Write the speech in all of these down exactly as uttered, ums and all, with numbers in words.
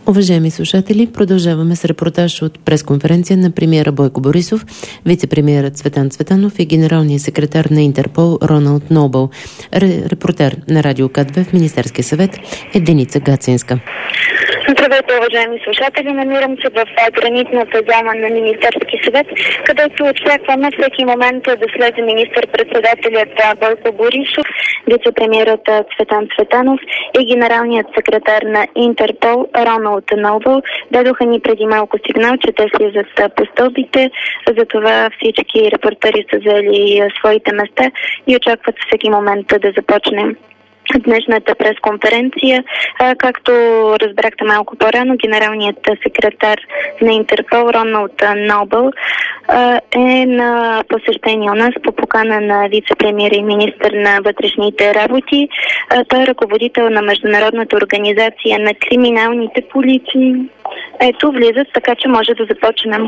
Уважаеми слушатели, продължаваме с репортаж от пресконференция на премиера Бойко Борисов, вице-премиерът Цветан Цветанов и генералният секретар на Интерпол Роналд Нобъл. Репортер на Радио К две в Министерския съвет е Деница Гацинска. Здравейте, уважаеми слушатели! Намирам се в гранитната зона на Министерски съвет, където очакваме всеки момент да слезе министър-председателят Бойко Борисов, вице-премиерът Цветан Цветанов и генералният секретар на Интерпол Роналд Нобъл. Дадоха ни преди малко сигнал, че те слизат по стълбите, затова всички репортери са взели своите места и очакват всеки момент да започнем днешната пресконференция. Както разбрахте малко по-рано, генералният секретар на Интерпол Роналд Нобъл е на посещение у нас по покана на вице-премиер и министър на вътрешните работи. Той е ръководител на Международната организация на криминалните полиции. Ето, влизат, така че може да започнем.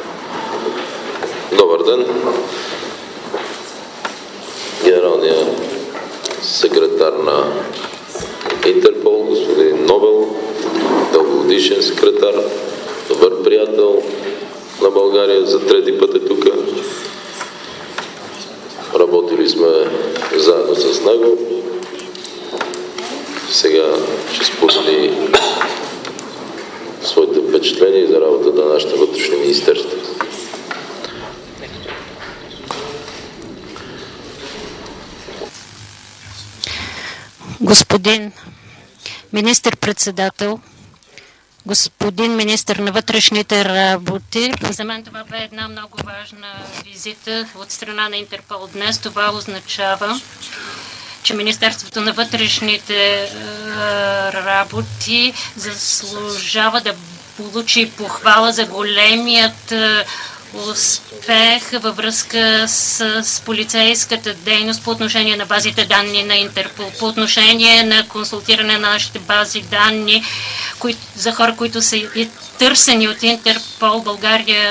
Добър ден. Генералният секретар на Интерпол, господин Нобъл, дългогодишен секретар, добър приятел на България, за трети път е тук. Работили сме заедно с него. Сега ще сподели своите впечатления за работата на нашите вътрешни министерства. Господин министър-председател, господин министър на вътрешните работи, за мен това бе една много важна визита от страна на Интерпол днес. Това означава, че Министерството на вътрешните работи заслужава да получи похвала за големият успех във връзка с, с полицейската дейност по отношение на базите данни на Интерпол, по отношение на консултиране на нашите бази данни кои, за хора, които са и търсени от Интерпол. България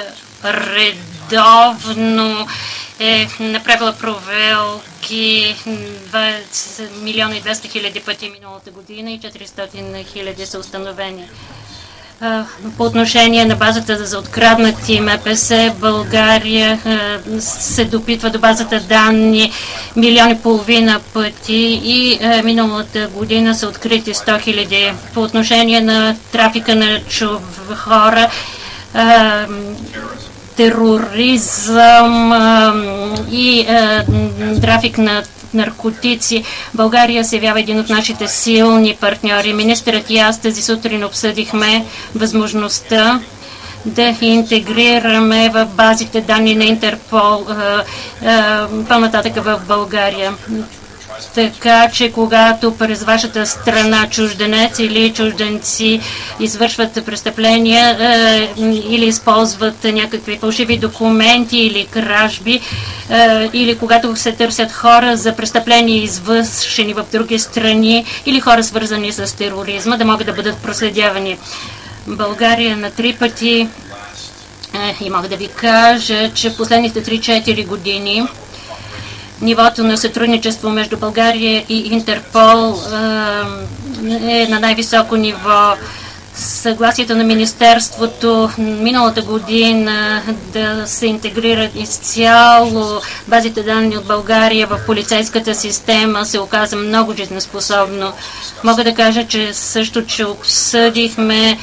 редовно е направила проверки двадесет милиона и двеста хиляди пъти миналата година и четиристотин хиляди са установени. По отношение на базата за откраднати М П С, България се допитва до базата данни милион и половина пъти и миналата година са открити сто хиляди. По отношение на трафика на хора, тероризъм и трафик на наркотици, България се явява един от нашите силни партньори. Министърът и аз тази сутрин обсъдихме възможността да интегрираме в базите данни на Интерпол по-нататък в България. Така че когато през вашата страна чужденец или чужденци извършват престъпления е, или използват някакви фалшиви документи или кражби, е, или когато се търсят хора за престъпления извършени в други страни или хора свързани с тероризма, да могат да бъдат проследявани. България на три пъти е, и мога да ви кажа, че в последните три-четири години нивото на сътрудничество между България и Интерпол е на най-високо ниво. Съгласието на Министерството миналата година да се интегрират изцяло базите данни от България в полицейската система се оказа много жизнеспособно. Мога да кажа, че също, че обсъдихме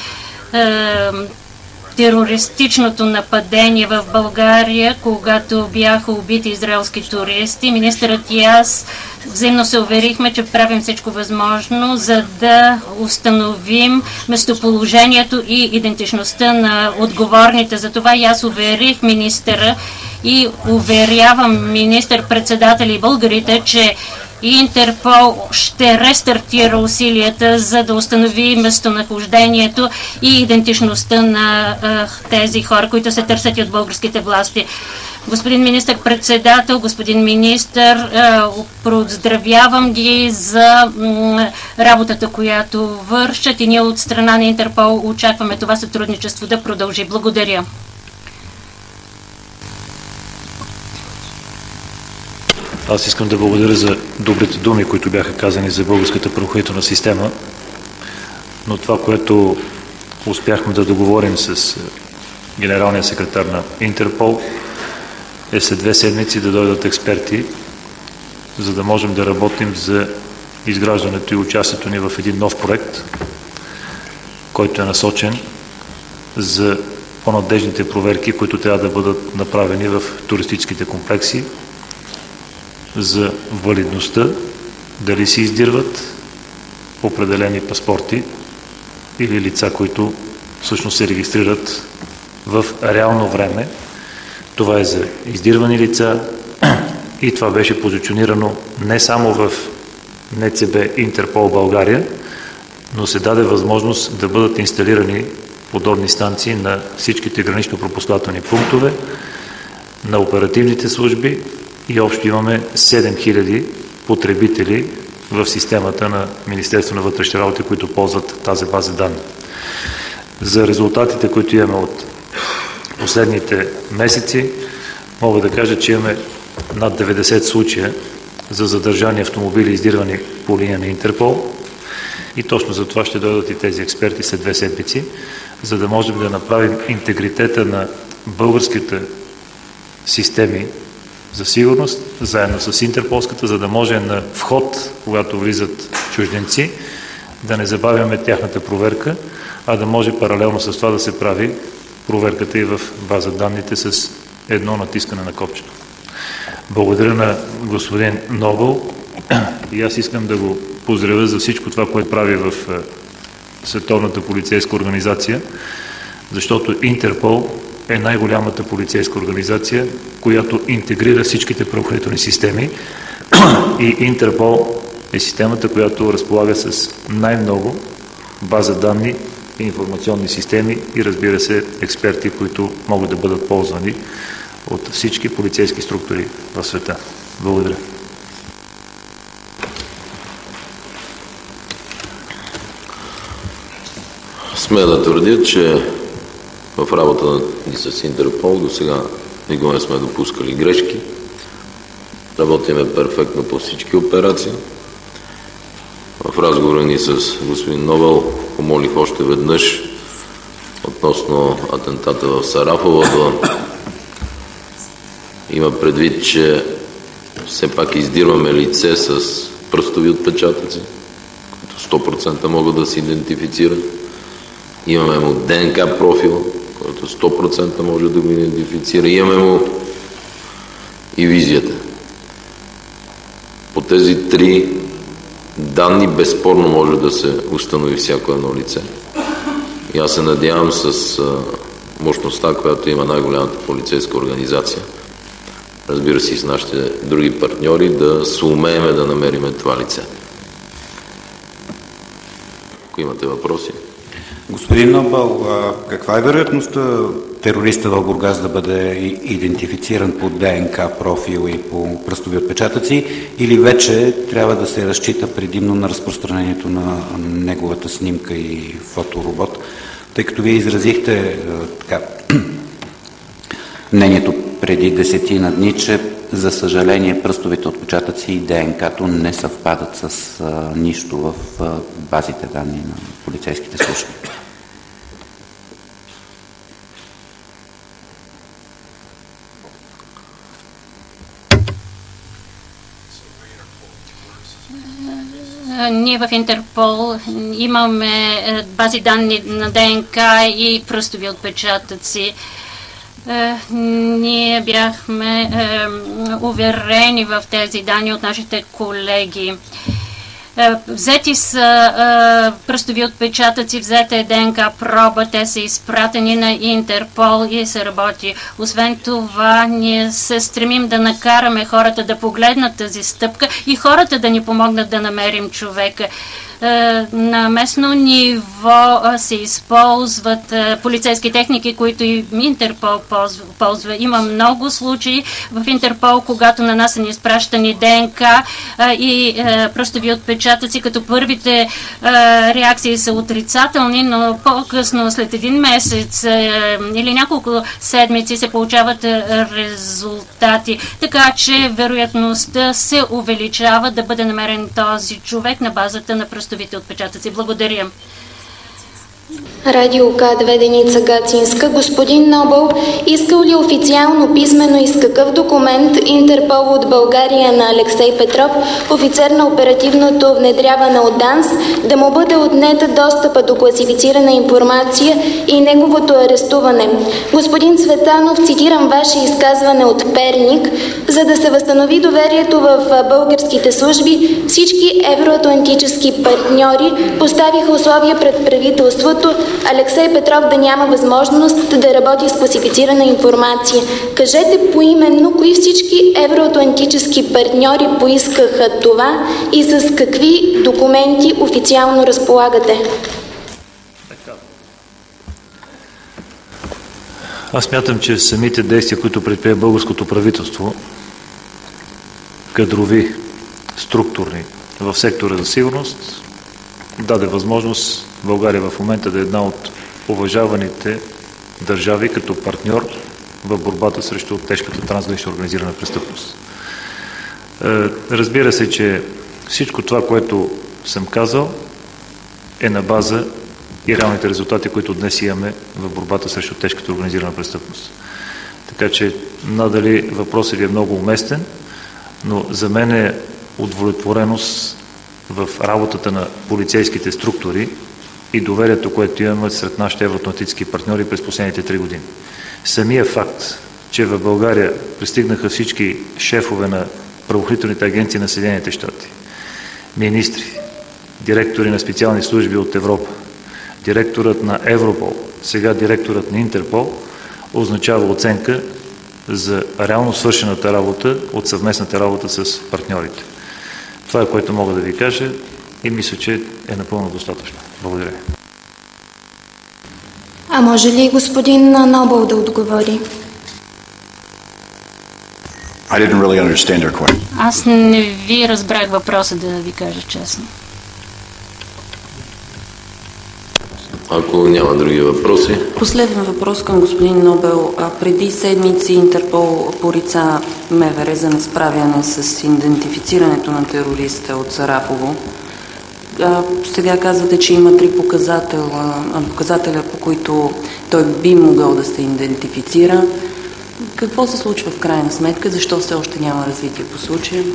терористичното нападение в България, когато бяха убити израелски туристи. Министърът и аз взаимно се уверихме, че правим всичко възможно, за да установим местоположението и идентичността на отговорните. За това и аз уверих министъра и уверявам министър-председател и българите, че Интерпол ще рестартира усилията, за да установи местонахождението и идентичността на а, тези хора, които се търсят от българските власти. Господин министър-председател, господин министър, поздравявам ги за работата, която вършат и ние от страна на Интерпол очакваме това сътрудничество да продължи. Благодаря. Аз искам да благодаря за добрите думи, които бяха казани за българската правоохранителна система, но това, което успяхме да договорим с генералния секретар на Интерпол е след две седмици да дойдат експерти, за да можем да работим за изграждането и участието ни в един нов проект, който е насочен за по-надежните проверки, които трябва да бъдат направени в туристическите комплекси, за валидността, дали се издирват определени паспорти или лица, които всъщност се регистрират в реално време. Това е за издирвани лица и това беше позиционирано не само в НЦБ Интерпол България, но се даде възможност да бъдат инсталирани подобни станции на всичките гранично-пропускателни пунктове, на оперативните служби и общо имаме седем хиляди потребители в системата на Министерство на вътрешните работи, които ползват тази база данни. За резултатите, които имаме от последните месеци, мога да кажа, че имаме над деветдесет случая за задържани автомобили, издирвани по линия на Интерпол. И точно за това ще дойдат и тези експерти след две седмици, за да можем да направим интегритета на българските системи за сигурност, заедно с интерполската, за да може на вход, когато влизат чужденци, да не забавяме тяхната проверка, а да може паралелно с това да се прави проверката и в база данните с едно натискане на копчето. Благодаря на господин Нобъл и аз искам да го поздравя за всичко това, което прави в Световната полицейска организация, защото Интерпол е най-голямата полицейска организация, която интегрира всичките правоохранителни системи и Интерпол е системата, която разполага с най-много база данни и информационни системи и, разбира се, експерти, които могат да бъдат ползвани от всички полицейски структури в света. Благодаря. Смея да твърдя, че в работата ни с Интерпол до сега никога не сме допускали грешки. Работиме перфектно по всички операции. В разговора ни с господин Нобъл помолих още веднъж относно атентата в Сарафово да има предвид, че все пак издирваме лице с пръстови отпечатъци, които сто процента могат да се идентифицират. Имаме му ДНК профил, който сто процента може да го идентифицира. Имаме му и визията. По тези три данни безспорно може да се установи всяко едно лице. И аз се надявам с мощността, която има най-голямата полицейска организация, разбира се и с нашите други партньори, да сумееме да намериме това лице. Ако имате въпроси. Господин Нобъл, каква е вероятността терориста в Бургас да бъде идентифициран по ДНК профил и по пръстови отпечатъци, или вече трябва да се разчита предимно на разпространението на неговата снимка и фоторобот, тъй като вие изразихте така, мнението преди десетина дни, че за съжаление пръстовите отпечатъци и ДНК-то не съвпадат с а, нищо в а, базите данни на полицейските служби. Ние в Интерпол имаме бази данни на ДНК и пръстови отпечатъци. Ние бяхме уверени в тези данни от нашите колеги. Взети са пръстови отпечатъци, взета е ДНК проба, те са изпратени на Интерпол и се работи. Освен това, ние се стремим да накараме хората да погледнат тази стъпка и хората да ни помогнат да намерим човека. На местно ниво се използват полицейски техники, които и Интерпол ползва. Има много случаи в Интерпол, когато на нас са ни изпращани ДНК и пръстови отпечатъци, като първите реакции са отрицателни, но по-късно, след един месец или няколко седмици се получават резултати. Така че вероятността се увеличава да бъде намерен този човек на базата на пръстовите отпечатъци. Благодаря. Радио К две Деница Гацинска. Господин Нобъл, искал ли официално писмено и с какъв документ Интерпол от България на Алексей Петров, офицер на оперативното внедряване от ДАНС, да му бъде отнета достъпа до класифицирана информация и неговото арестуване? Господин Цветанов, цитирам ваше изказване от Перник: за да се възстанови доверието в българските служби, всички евроатлантически партньори поставиха условия пред правителството Алексей Петров да няма възможност да работи с класифицирана информация. Кажете поименно кои всички евроатлантически партньори поискаха това и с какви документи официално разполагате? Аз смятам, че самите действия, които предприе българското правителство, кадрови, структурни в сектора за сигурност, даде възможност България в момента да е една от уважаваните държави като партньор в борбата срещу тежката трансгранична организирана престъпност. Разбира се, че всичко това, което съм казал, е на база и реалните резултати, които днес имаме в борбата срещу тежката организирана престъпност. Така че надали въпросът ви е много уместен, но за мен е удовлетвореност в работата на полицейските структури и доверието, което имаме сред нашите евроатлантически партньори през последните три години. Самия факт, че в България пристигнаха всички шефове на правоохранителните агенции на Съединените щати, министри, директори на специални служби от Европа, директорът на Европол, сега директорът на Интерпол, означава оценка за реално свършената работа от съвместната работа с партньорите. Това е, което мога да ви кажа и мисля, че е напълно достатъчно. Благодаря. А може ли господин Нобъл да отговори? I didn't really understand your question. Аз не ви разбрах въпроса, да ви кажа честно. Ако няма други въпроси. Последен въпрос към господин Нобъл. А преди седмици Интерпол порица МВР за несправяне с идентифицирането на терориста от Сарафово. А, сега казвате, че има три показателя, показателя, по които той би могъл да се идентифицира. Какво се случва в крайна сметка? Защо все още няма развитие по случая?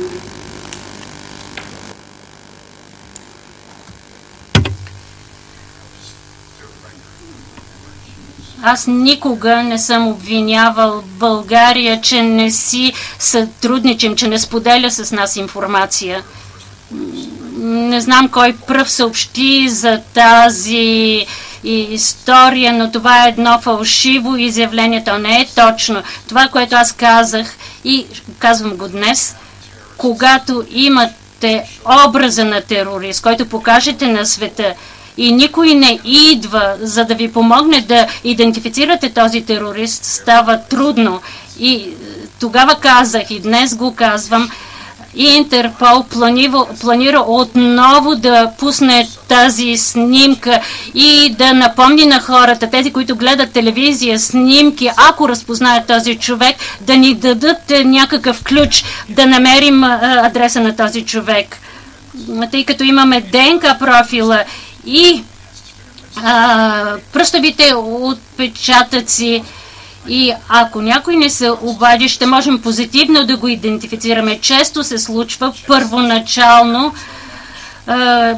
Аз никога не съм обвинявал България, че не си сътрудничим, че не споделя с нас информация. Не знам кой пръв съобщи за тази история, но това е едно фалшиво изявление. То не е точно. Това, което аз казах и казвам го днес, когато имате образа на терорист, който покажете на света, и никой не идва, за да ви помогне да идентифицирате този терорист, става трудно. И тогава казах, и днес го казвам, Интерпол планира, планира отново да пусне тази снимка и да напомни на хората, тези, които гледат телевизия, снимки, ако разпознаят този човек, да ни дадат някакъв ключ, да намерим адреса на този човек. Тъй като имаме ДНК профила и а, пръстовите отпечатъци, и ако някой не се обади, ще можем позитивно да го идентифицираме. Често се случва първоначално а,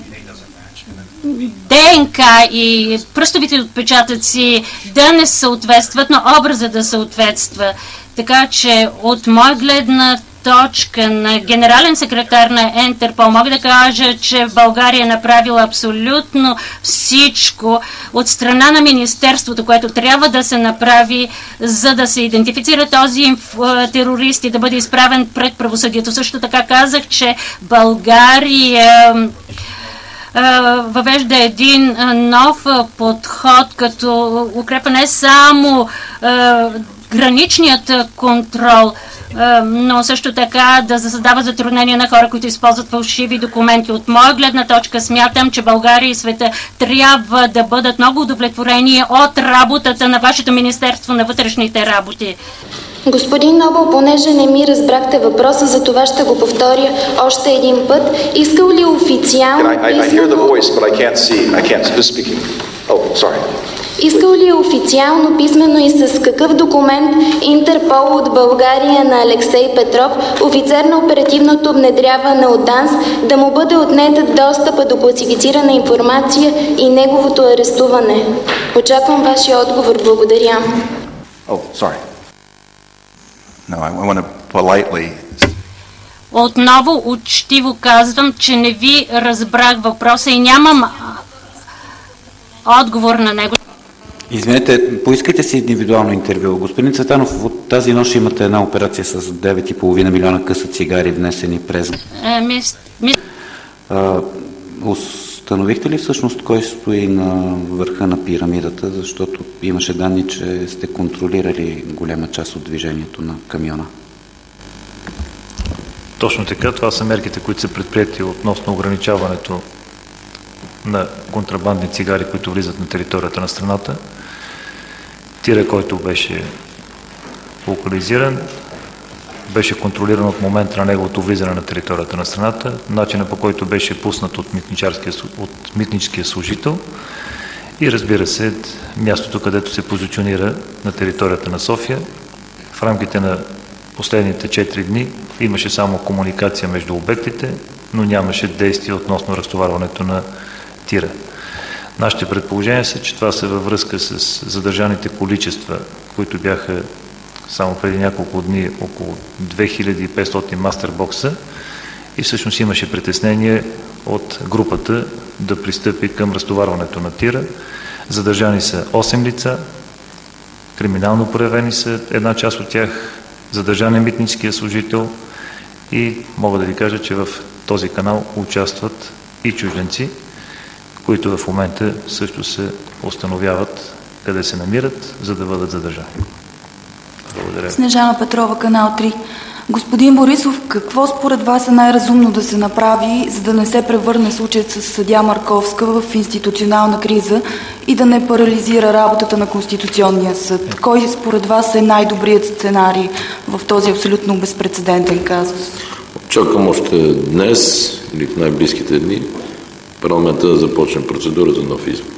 ДНК и пръстовите отпечатъци да не съответстват, но образа да съответства. Така че от моя гледна точка на генерален секретар на Интерпол мога да кажа, че България е направила абсолютно всичко от страна на Министерството, което трябва да се направи, за да се идентифицира този терорист и да бъде изправен пред правосъдието. Също така казах, че България въвежда един нов подход, като укрепа не само граничният контрол, но също така да създава затруднения на хора, които използват фалшиви документи. От моя гледна точка смятам, че България и света трябва да бъдат много удовлетворени от работата на вашето Министерство на вътрешните работи. Господин Нобъл, понеже не ми разбрахте въпроса, за това ще го повторя още един път. Искал ли официално... I, I, I hear the voice, but I can't see. I can't. Who's speaking? Oh, sorry. Искал ли е официално, писмено и с какъв документ Интерпол от България на Алексей Петров, офицер на оперативното внедряване от ДАНС, да му бъде отнет достъпа до класифицирана информация и неговото арестуване? Очаквам вашия отговор. Благодаря. Oh, sorry. No, I want to politely... Отново учтиво казвам, че не ви разбрах въпроса и нямам отговор на него. Извинете, поискайте си индивидуално интервю. Господин Цветанов, от тази нощ имате една операция с девет и половина милиона къса цигари, внесени през... Е, ми, ми... А, установихте ли всъщност кой стои на върха на пирамидата, защото имаше данни, че сте контролирали голема част от движението на камиона? Точно така, това са мерките, които са предприяти относно ограничаването на контрабандни цигари, които влизат на територията на страната. Тира, който беше локализиран, беше контролиран от момента на неговото влизане на територията на страната, начина по който беше пуснат от от митническия служител и, разбира се, мястото, където се позиционира на територията на София. В рамките на последните четири дни имаше само комуникация между обектите, но нямаше действие относно разтоварването на тира. Нашите предположения са, че това са във връзка с задържаните количества, които бяха само преди няколко дни около две хиляди и петстотин мастербокса, и всъщност имаше притеснение от групата да пристъпи към разтоварването на тира. Задържани са осем лица, криминално проявени са една част от тях, задържан е митническия служител и мога да ви кажа, че в този канал участват и чужденци, които в момента също се установяват къде се намират, за да бъдат задържани. Благодаря. Снежана Петрова, канал три. Господин Борисов, какво според вас е най-разумно да се направи, за да не се превърне случаят с съдия Марковска в институционална криза и да не парализира работата на Конституционния съд? Кой според вас е най-добрият сценарий в този абсолютно безпрецедентен казус? Чакам още днес или в най-близките дни парламента да започне процедура за нов избор.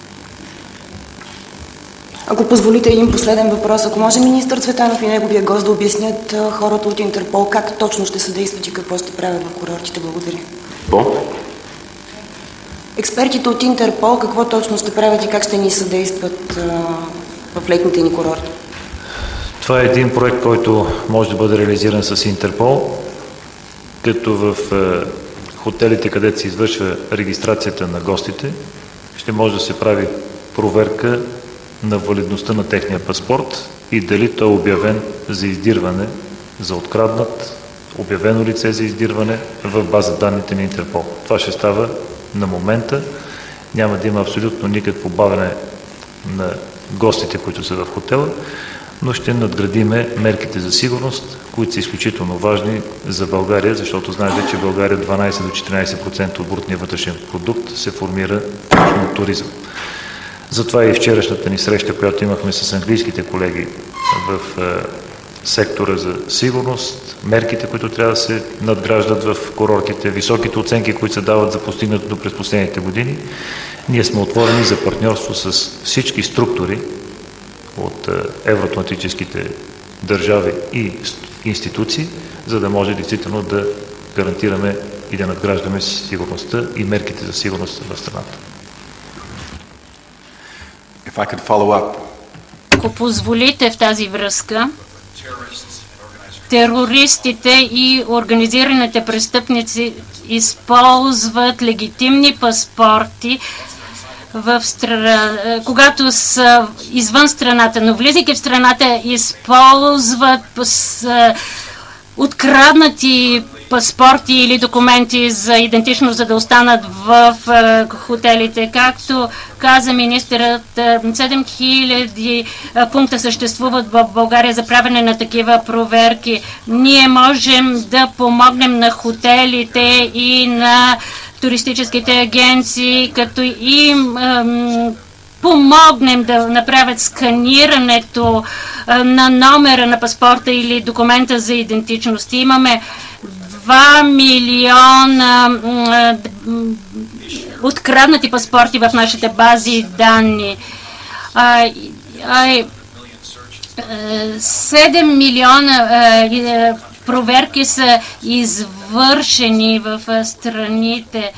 Ако позволите един последен въпрос, ако може министър Цветанов и неговия гост да обяснят хората от Интерпол как точно ще съдействат и какво ще правят в курортите. Благодаря. Какво? Експертите от Интерпол какво точно ще правят и как ще ни съдействат а, в летните ни курорти? Това е един проект, който може да бъде реализиран с Интерпол, като в е, хотелите, където се извършва регистрацията на гостите, ще може да се прави проверка на валидността на техния паспорт и дали той е обявен за издирване, за откраднат, обявено лице за издирване в база данните на Интерпол. Това ще става на момента. Няма да има абсолютно никакво бавене на гостите, които са в хотела, но ще надградиме мерките за сигурност, които са изключително важни за България, защото знаете, че България дванайсет до четиринайсет процента от брутния вътрешен продукт се формира от туризъм. Затова и вчерашната ни среща, която имахме с английските колеги в е, сектора за сигурност, мерките, които трябва да се надграждат в курортите, високите оценки, които се дават за постигнатото през последните години, ние сме отворени за партньорство с всички структури от е, евроатлантическите държави и институции, за да може действително да гарантираме и да надграждаме сигурността и мерките за сигурност в страната. If I could follow up. Ако позволите в тази връзка, терористите и организираните престъпници използват легитимни паспорти в страна, когато са извън страната, но влизайки в страната използват откраднати паспорти или документи за идентичност, за да останат в хотелите. Както каза министърът, седем хиляди пункта съществуват в България за правене на такива проверки. Ние можем да помогнем на хотелите и на туристическите агенции, като им ем, помогнем да направят сканирането е, на номера на паспорта или документа за идентичност. Имаме два милиона е, откраднати паспорти в нашите бази данни. А, а, седем милиона а, проверки са извършени в страните.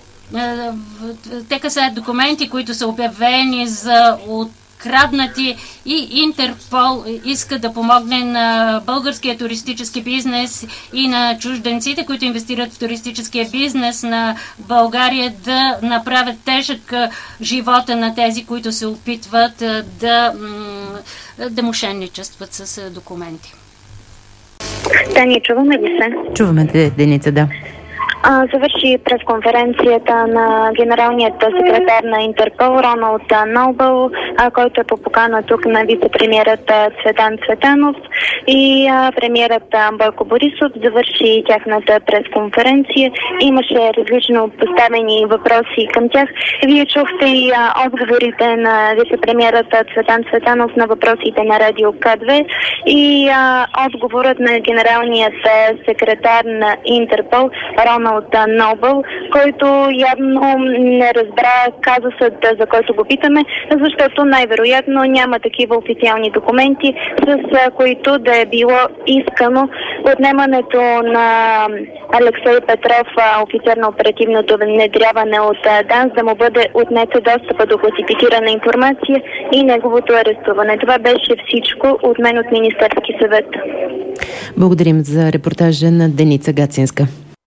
Те касаят документи, които са обявени за откраднати, и Интерпол иска да помогне на българския туристически бизнес и на чужденците, които инвестират в туристическия бизнес на България, да направят тежък живота на тези, които се опитват да, да мошенничестват с документи. Да, ние чуваме ли се? Чуваме те, Деница, да. А, завърши пресконференцията на генералният секретар на Интерпол Роналд Нобъл, а, който е по покана тук на вице-премиерът Цветан Цветанов и а, премиерът Бойко Борисов. Завърши тяхната пресконференция. Имаше различно поставени въпроси към тях. Вие чухте и а, отговорите на вице-премиерът Цветан Цветанов на въпросите на Радио К две и а, отговорът на генералният секретар на Интерпол Роналд от Нобъл, който явно не разбра казусът, за който го питаме, защото най-вероятно няма такива официални документи, с които да е било искано отнемането на Алексей Петров, офицер на оперативното внедряване от ДАНС, да му бъде отнета достъпа до класифицирана информация и неговото арестуване. Това беше всичко от мен от Министерски съвет. Благодарим за репортажа на Деница Гацинска.